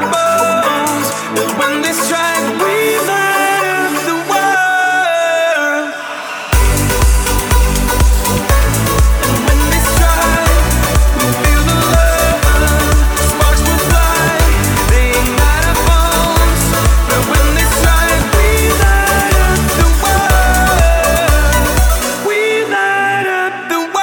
bones. And when they strike, we light up the world. And when they strike, we feel the love. Sparks will fly, they ignite our bones. But when they strike, we light up the world. We light up the world.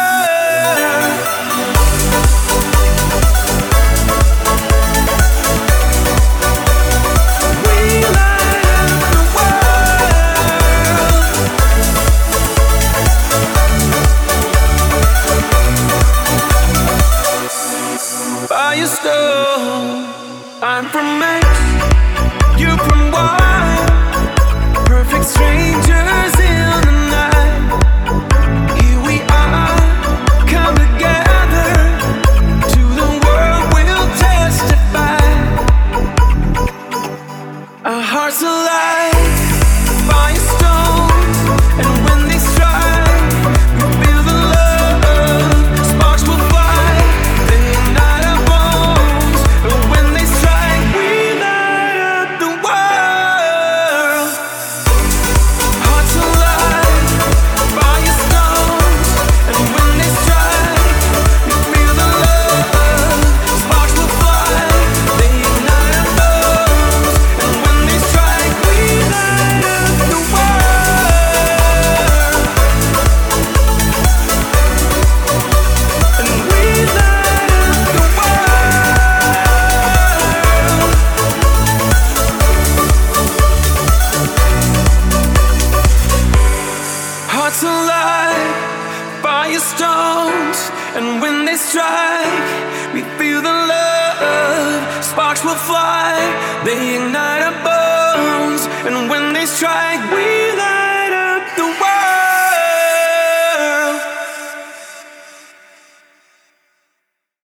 Firestone, I'm from X, you from Y. Perfect strangers in the night. Here we are, come together. To the world we'll testify. Our hearts alive, firestones, and when they strike, we feel the love. Sparks will fly, they ignite our bones. And when they strike, we light up the world. Hearts alive, firestones, and when they strike, we feel the love. Sparks will fly, they ignite our bones. And when they strike, we light up the world. And we light up the world. Hearts alive, firestones, and when they strike, we feel the love. Sparks will fly, they ignite our bones. And when they strike,